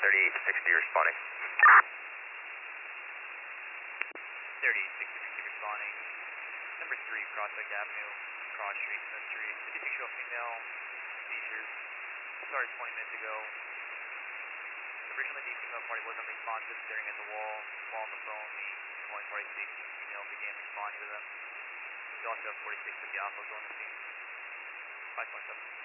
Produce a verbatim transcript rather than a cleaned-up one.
thirty-eight sixty responding. thirty-eight sixty responding. Number three, Prospect Avenue, cross street, Smith Street. Did you picture a female seizures? Started twenty minutes ago. Originally, the female party was unresponsive, staring at the wall. While on the phone, the calling party safety female began responding to them. We also have forty-six fifty Alpha going to scene. five twenty-seven.